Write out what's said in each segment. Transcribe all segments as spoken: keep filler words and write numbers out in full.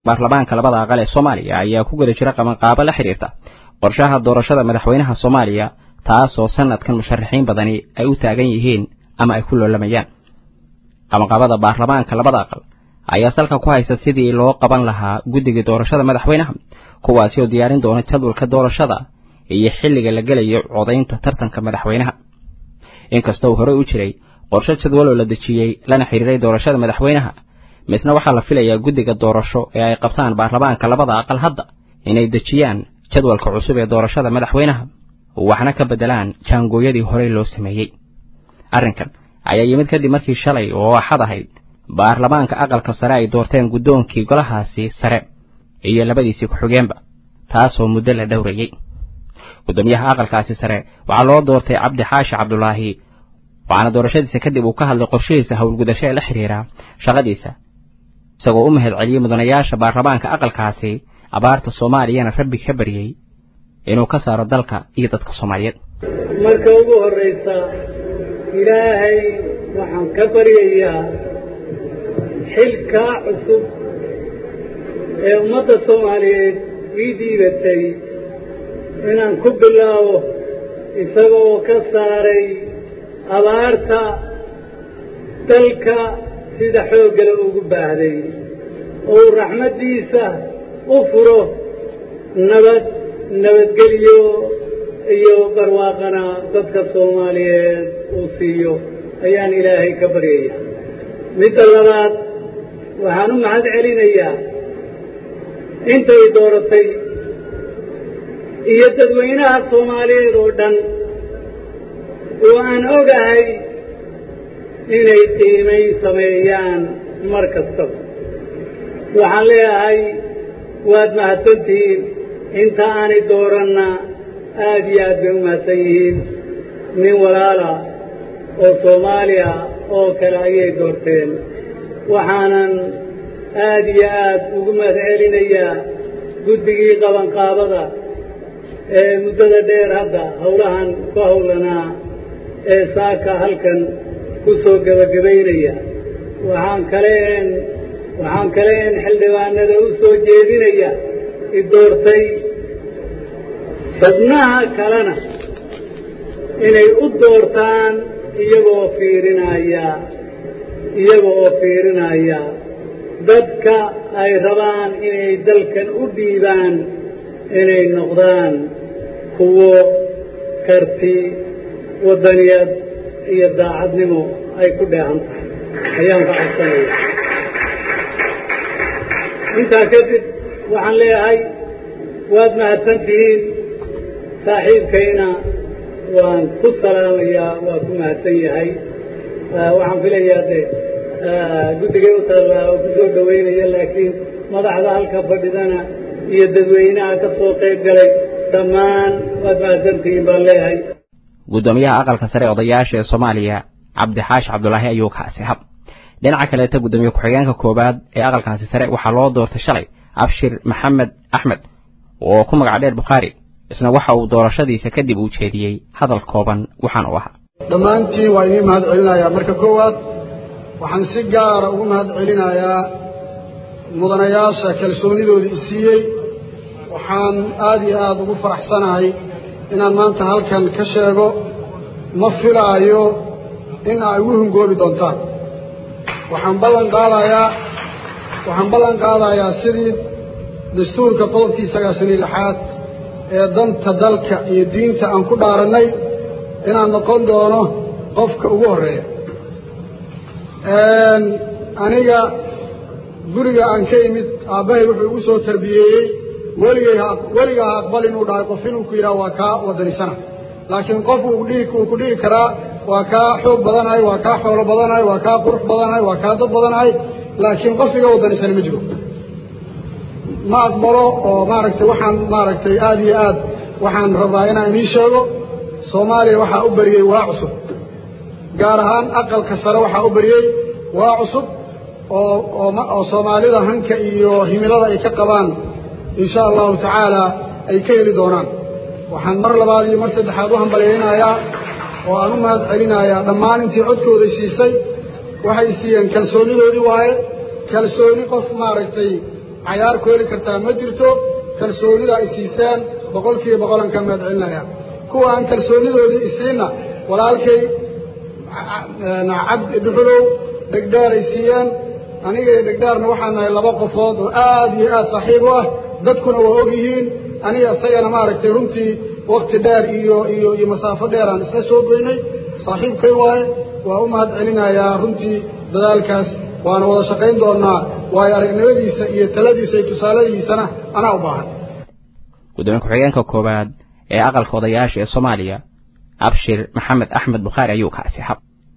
baarlamaanka labada aqal ee Soomaaliya ayaa ku guda jira qabanqaabo la xiriirta qorshaha doorashada madaxweynaha Soomaaliya taas oo sanadkan musharaxiin badani ay u taagan yihiin ama ay ku loolamayaan qabanqaabada baarlamaanka labada aqal ayaa salka ku haysta sidii loo qaban lahaa guddiga doorashada madaxweynaha kuwaasi oo diyaarin doona jadwalka doorashada iyo xilliga la galayo codaynta tartanka madaxweynaha inkastoo hore u jiray qorshe jadwal oo la dejiyay lana xiriiray doorashada madaxweynaha misna waxaa la filayaa guddiga doorasho ee ay qabtaan baarlamaanka labada aqal hadda inay dejiyaan jadwalka cusub ee doorashada madaxweynaha waxna ka bedelaan jaangooyadii hore loo sameeyay arrinkan ayaa yimid kadib markii shalay oo axad ahayd baarlamaanka aqalka sare ay doorteen guddoonkii golahaasi sare iyo labadiisii ku-xigeenba taasoo muddo la dhowrayay gudoomiyaha aqalkaasi sare waxaa loo doortay cabdi xaashi cabdulaahi waxaana doorashadiisa kadib uu ka hadlay qorshihiisa howlgudasho ee la xiriira shaqadiisa isagoo u mahad celiyey mudanayaasha baarlamaanka aqalkaasi abaarta Soomaaliyana rabbi ka bariyay inuu ka saaro dalka iyo dadka Soomaaliyeed marka ugu horeysa ilaahay waxaan ka baryayaa xilka cusub ee ummadda Soomaaliyeed ii dhiibatay inaan ku bilaabo isagoo ka saaray abaarta dalka sida xoogga ugu baahday oo raxmadiisa u furo nabad nabadgelyo iyo barwaaqana dadka Soomaaliyeed uu siiyo ayaan ilaahay ka baryayaa midda labaad waxaan u mahad celinayaa intay dooratay iyo dadweynaha Soomaaliyeed oo dhan oo aan ogahay inay qiimeyn sameeyaan mar kastaba waxaan leeyahay waad mahadsantihiin inta aanay dooranna aad iyo aad bay u mahadsan yihiin nin walaala oo Soomaaliya oo kale ayay doorteen waxaanan aad iyo aad ugu mahad celinayaa guddigii qabanqaabada ee muddada dheer hadda howlahan ku howlanaa ee saaka halkan ku soo gabagabaynaya waxaan kaleen waxaan kaleen xildhibaanada u soo jeedinaya i doortay xubnaha kalena inay u doortaan iyagoo fiirinaya iyagoo fiirinaya dadka ay rabaan inay dalkan u dhiibaan inay noqdaan kuwo karti waddaniyad iyo daacadnimo ay ku dheehan tahay ayaan ka codsanaya intaa kadib waxaan leeyahay waad mahadsantihiin saaxiibkayna waan ku salaamayaa waa ku mahadsan yahay waxaan filayaa de guddigay u taallaa oo ku soo dhaweynaya laakiin madaxda halka fadhidana iyo dadweynaha ka soo qayb galay dhammaan waad mahadsantihiin baan leeyahay gudoomiyaha aqalka sare odayaasha ee Soomaaliya cabdi xaashi cabdulaahi ayuu ka asixab dhinaca kale ta gudoomiye ku-xigeenka koobaad ee aqalkaasi sare waxaa loo doortay shalay abshir maxamed axmed oo ku magac dheer Bukhari isna waxa uu doorashadiisa kadib u jeediyay hadal kooban waxaan u ahaa dhammaantiin waa inii mahad celinayaa marka koowaad waxaan si gaara ugu mahad celinayaa mudanayaasha kalsoonidoodii isiiyey waxaan aad iyo aad ugu faraxsanahay inaan maanta halkan ka sheego ma filaayo in ay ugu hungoobi doontaan waxaan ballan qaadayaa waxaan ballan qaadayaa sidii dastuurka qodobkii sagaashan iyo lixaad ee danta dalka iyo diinta aan ku dhaarannay inaan noqon doono qofka ugu horreeya aniga guriga aan ka imid aabbahay wuxuu igu soo tarbiyeeyey weligay weliga ha aqbal inuu dhahay qof inuu ku yidhaha waa kaa wadanisana laakiin qof uu dhihi uu ku dhihi karaa waa kaa xoog badanahay waa kaa xoolo badanahay waa kaa qurux badanahay waa kaa dad badanahay laakiin qof iga wadanisana ma jiro ma aqbalo oo maaragtay waxaan maaragtay aad iyo aad waxaan rabaa inaan inii sheego Soomaaliya waxaa u bariyey waa cusub gaar ahaan aqalka sare waxaa u bariyey waa cusub oo oo Soomaalida hanka iyo himilada ay ka qabaan insha Allah ta'ala ay ka heli doonaan waxaan mar labaad iyo mar saddexaad u hambaleynayaa oo aan u mahad celinayaa dhammaan intii codkooda siisay waxay siiyeen kalsoonidoodii waaye kalsooni qof maaragtay cayaar ku heli kartaa ma jirto kalsoonida ay siisaan boqolkiiba boqolan ka mahad celinaya kuwa aan kalsoonidoodii isiinna walaalkay cabdi dhuxulow dhegdheer ay siiyaan aniga iyo dhegdheerna waxaan nahay laba qofood oo aad iyo aad saaxiib u ah dadkuna waa og yihiin aniga isagana maaragtay runtii wakti dheer iyo iyo iyo masaafo dheer aan isla soo goynay saaxiibkay waaye waa u mahad celinayaa runtii dadaalkaas waana wada shaqayn doonaa waayo aragnimadiisa iyo taladiisa iyo tusaaladiisana anaa u baahan gudoomiye ku-xigeenka koowaad ee aqalka odayaasha ee Soomaaliya Abshir Maxamed Axmed Bukhari ayuu ka asixab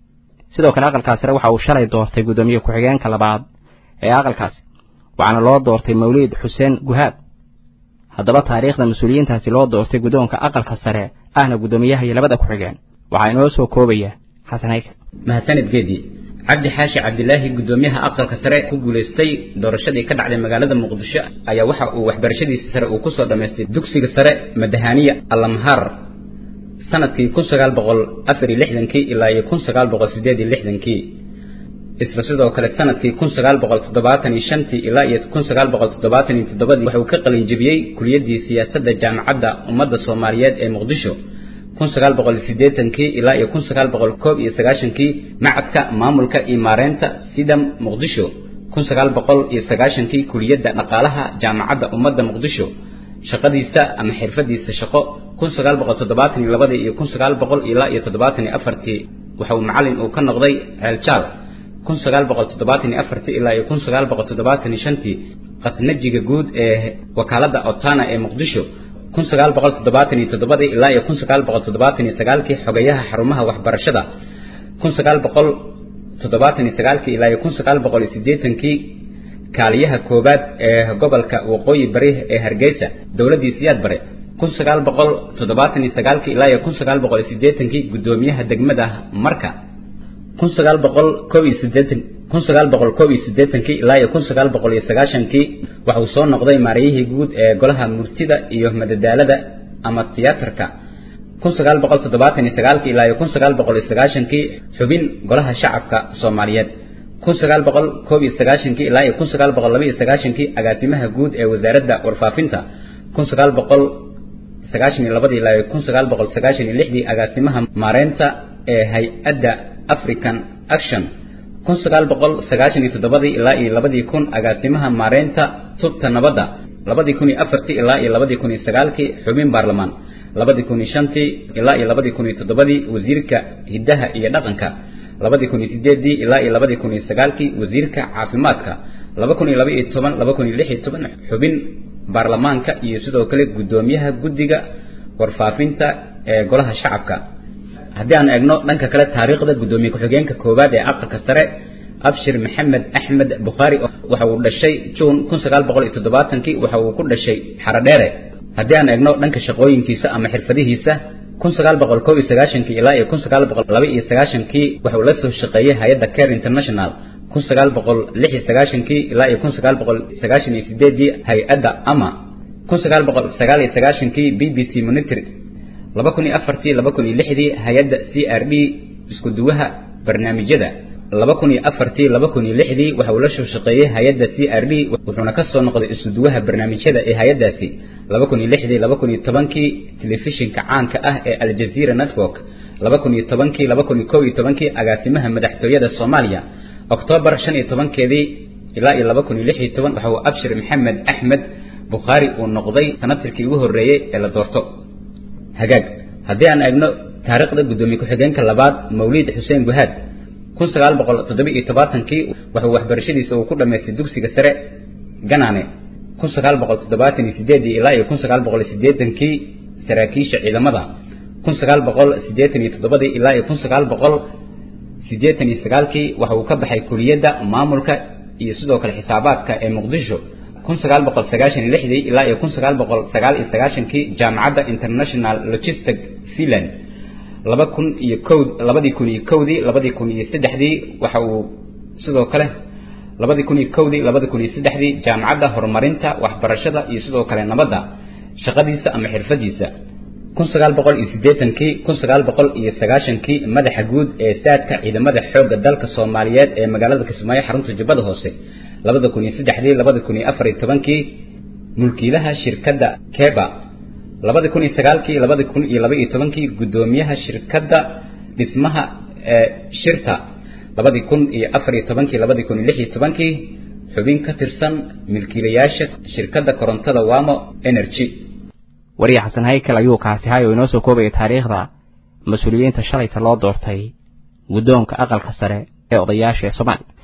sidoo kale aqalkaas waxa uu shalay doortay gudoomiye ku-xigeenka labaad ee aqalkaas waxaana loo doortay Mawlid Xuseen Guhaad haddaba taariikhda mas'uuliyiintaasi loo doortay gudoonka aqalka sare ahna gudoomiyaha iyo labada ku-xigeen waxa inoo soo koobaya Xasan Hayk mahadsanid geedi cabdi xaashi cabdilaahi gudoomiyaha aqalka sare ku guuleystay doorashadii ka dhacday magaalada muqdisho ayaa waxa uu waxbarashadiisa sare uu ku soo dhameystay dugsiga sare madahaniya allamhar sanadkii kun sagaal boqol afar iyo lixdan-kii ilaa kun sagaal boqol siddeed iyo lixdan-kii isla sidoo kale sanadkii kun sagaal boqol toddobaatan iyo shan-tii ilaa kun sagaal boqol toddobaatan iyo toddoba-dii waxa uu ka qalin jabiyay kuliyadii siyaasadda jaamacadda ummadda Soomaaliyeed ee Muqdisho kun sagaal boqol siddeetan-kii ilaa kun sagaal boqol koob iyo sagaashan-kii macadka maamulka iyo maareynta sidam Muqdisho kun sagaal boqol iyo sagaashan-kii kuliyadda dhaqaalaha jaamacadda ummadda Muqdisho shaqadiisa ama xirfadiisa shaqo kun sagaal boqol toddobaatan iyo laba iyo kun sagaal boqol ilaa toddobaatan iyo afar-tii waxa uu macallin uu ka noqday Ceeljaal kun sagaal boqol toddobaatan iyo afar-tii ilaa kun sagaal boqol toddobaatan iyo shan-tii qasnajiga guud ee wakaaladda Otana ee Muqdisho kun sagaal boqol toddobaatan iyo toddoba ilaa kun sagaal boqol toddobaatan iyo sagaal-kii xogayaha xarumaha waxbarashada kun sagaal boqol toddobaatan iyo sagaal-kii ilaa kun sagaal boqol siddeetan-kii kaaliyaha koobaad ee gobolka waqooyi bari ee Hargeysa dawladii Siyaad Bare kun sagaal boqol toddobaatan iyo sagaal-kii ilaa kun sagaal boqol siddeetan-kii gudoomiyaha degmada Marka kun sagaal boqol koob iyo siddeetan kun sagaal boqol koob iyo siddeetan-kii ilaa kun sagaal boqol sagaashan-kii waxa uu soo noqday maarayihii guud ee golaha murtida iyo madadaalada ama tiyaatarka kun sagaal boqol toddobaatan iyo sagaal-kii ilaa kun sagaal boqol sagaashan-kii xubin golaha shacabka Soomaaliyeed kun sagaal boqol koob iyo sagaashan-kii ilaa kun sagaal boqol laba iyo sagaashan-kii agaasimaha guud ee wasaaradda warfaafinta kun sagaal boqol sagaashan iyo laba ilaa kun sagaal boqol sagaashan iyo lix agaasimaha maareynta ee hay'adda African Action kun sagaal boqol sagaashan iyo toddoba ilaa laba kun agaasimaha maareynta tubta nabadda laba kun iyo afar-tii ilaa laba kun iyo sagaal-kii xubin baarlamaan laba kun iyo shan-tii ilaa laba kun iyo toddoba-dii wasiirka hiddaha iyo dhaqanka laba kun iyo siddeed-dii ilaa laba kun iyo sagaal-kii wasiirka caafimaadka laba kun iyo laba iyo toban laba kun iyo lix iyo toban xubin baarlamaanka iyo sidoo kale gudoomiyaha guddiga warfaafinta ee golaha shacabka haddii aan eegno dhanka kale taariikhda gudoomiye ku-xigeenka koowaad ee aqalka sare Abshir Maxamed Axmed Bukhari waxa uu dhashay June kun sagaal boqol toddobaatan-kii waxa uu ku dhashay Xaradheere haddii aan eegno dhanka shaqooyinkiisa ama xirfadihiisa kun sagaal boqol koob iyo sagaashan-kii ilaa kun sagaal boqol laba iyo sagaashan-kii waxa uu la soo shaqeeyay hay'adda Care International kun sagaal boqol lix iyo sagaashan-kii ilaa kun sagaal boqol sagaashan iyo siddeed-dii hay'adda ama kun sagaal boqol sagaal iyo sagaashan-kii B B C Monitor laba kun iyo afar-tii laba kun iyo lix-dii hay'adda C R D isku duwaha barnaamijyada laba kun iyo afar-tii laba kun iyo lix-dii waxa uu la soo shaqeeyay hay'adda C R D wuxuuna ka soo noqday isku duwaha barnaamijyada ee hay'addaasi laba kun iyo lix-dii laba kun iyo toban-kii telefishinka caanka ah ee Al Jazeera Network laba kun iyo toban-kii laba kun iyo koob iyo toban-kii agaasimaha madaxtooyada Soomaaliya October shan iyo toban-keedii ilaa laba kun iyo lix iyo toban waxa uu Abshir Maxamed Axmed Bukhari uu noqday sanadkii ugu horeeyay ee la doorto hagaag haddii aan eegno taariikhda gudoomiye ku-xigeenka labaad Mawlid Xuseen Guhaad kun sagaal boqol toddoba iyo toban-kii waxa uu waxbarashadiisa uu ku dhameystay dugsiga sare Ganaane kun sagaal boqol toddobaatan iyo siddeed-dii ilaa kun sagaal boqol siddeetan-kii saraakiisha ciidamada kun sagaal boqol siddeetan iyo toddoba-dii ilaa kun sagaal boqol siddeetan iyo sagaal-kii waxa uu ka baxay kuliyadda maamulka iyo sidoo kale xisaabaadka ee Muqdisho kun sagaal boqol sagaashan iyo lix-dii ilaa kun sagaal boqol sagaal iyo sagaashan-kii jaamacadda International Logistics Finland laba kun iyo kow laba kun iyo kow-dii laba kun iyo saddex-dii waxa uu sidoo kale laba kun iyo kow-dii laba kun iyo saddex-dii jaamacadda horumarinta waxbarashada iyo sidoo kale nabadda shaqadiisa ama xirfadiisa kun sagaal boqol iyo siddeetankii kun sagaal boqol iyo sagaashankii madaxa guud ee saadka ciidamada xoogga dalka Soomaaliyeed ee magaalada Kismaayo xarunta Jubbada Hoose labada kun iyo saddexdii labada kun iyo afar iyo tobankii mulkiilaha shirkadda Keba labada kun iyo sagaalkii labada kun iyo laba iyo tobankii gudoomiyaha shirkadda dhismaha ee shirta labada kun iyo afar iyo tobankii labada kun iyo lix iyo tobankii xubin ka tirsan milkiilayaasha shirkadda korontada Wamo Energy wariye xasan haykal ayuu kaasi hayo inoo soo koobay taariikhda mas'uuliyiinta shalayta loo doortay gudoonka aqalka sare ee odayaasha Soomaaliya